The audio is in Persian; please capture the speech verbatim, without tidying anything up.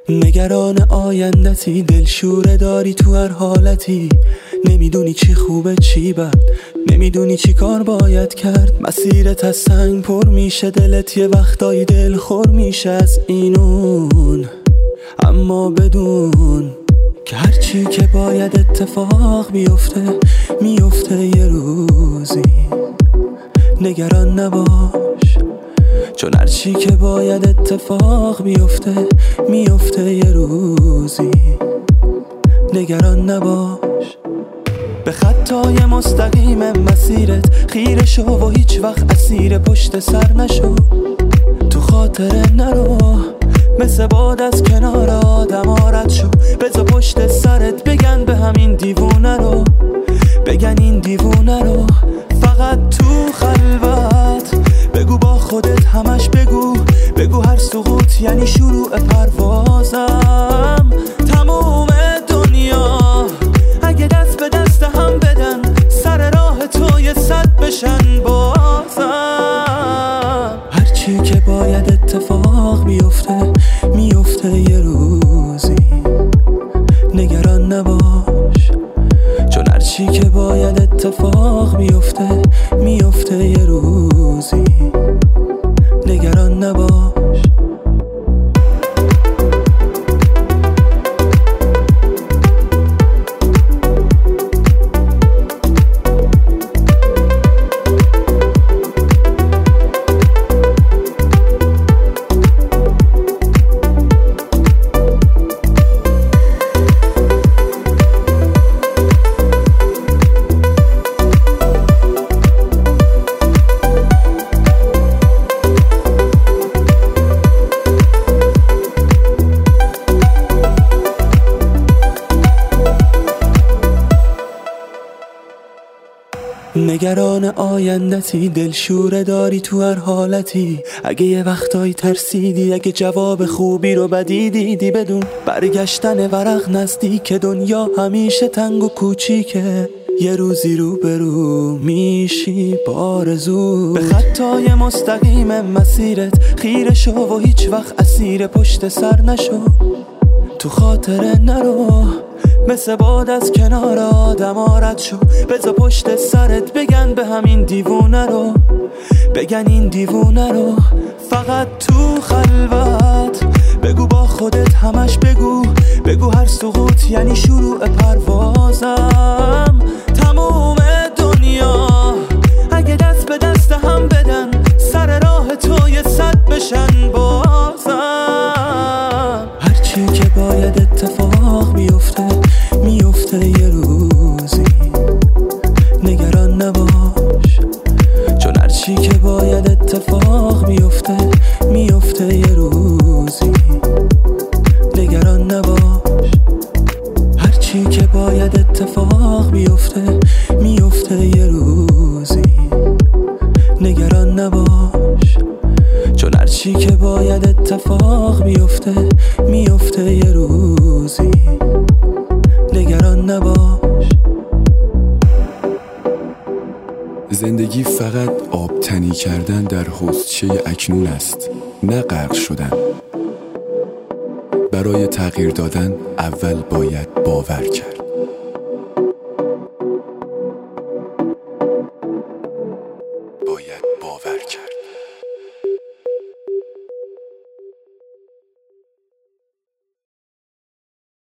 نگران آیندتی، دلشوره داری تو هر حالتی. نمیدونی چی خوبه چی بد، نمیدونی چی کار باید کرد. مسیرت از سنگ پر میشه، دلت یه وقتایی دل خور میشه از اینون. اما بدون که هرچی که باید اتفاق بیفته میفته یه روزی. نگران نباش، چون هرچی که باید اتفاق بیفته میفته یه روزی. نگران نباش، به خطای مستقیم مسیرت خیره شو و هیچ وقت اسیر پشت سر نشو. تو خاطره نرو، مثل باد از کنار آدم رد شو. بذار پشت سرت بگن به همین دیوونه رو، بگن این دیوونه رو. فقط تو خلوت بگو با خودت، همش بگو بگو هر سقوط یعنی شروع پروازم. تموم دنیا اگه دست به دست هم بدن، سر راه تو یه صد بشن بازم. هرچی که باید اتفاق بیفته میفته یه روزی. نگران نباش، چون هرچی که باید اتفاق بیفته میفته یه روزی. نگران نباش. نگران آیندتی، دلشوره داری تو هر حالتی. اگه یه وقتایی ترسیدی، اگه جواب خوبی رو بدی دیدی، بدون برگشتن ورق نزدیک. دنیا همیشه تنگ و کوچیکه، یه روزی رو برو میشی بارزو. به خطای مستقیم مسیرت خیره شو و هیچ وقت اسیر پشت سر نشو. تو خاطره نرو، مثل باد از کنار آدم رد شو. بذار پشت سرت بگن به همین دیوونه رو، بگن این دیوونه رو. فقط تو خلوت بگو با خودت، همش بگو بگو هر سقوط یعنی شروع پروازم. تموم دنیا اگه دست به دست هم بدن، سر راه تو یه صد بشن بازم. هرچی که باید اتفاق بیفته میفته یه روزی. نگران نباش، چون هرچی که باید اتفاق بیفته میفته یه روزی. نگران نباش، هرچی که باید اتفاق بیفته میفته یه روزی. نگران نباش، چون هرچی که باید اتفاق بیفته میفته یه روزی. نگران نباش. زندگی فقط آبتنی کردن در حوضچه اکنون است، نه غرق شدن. برای تغییر دادن اول باید باور کرد.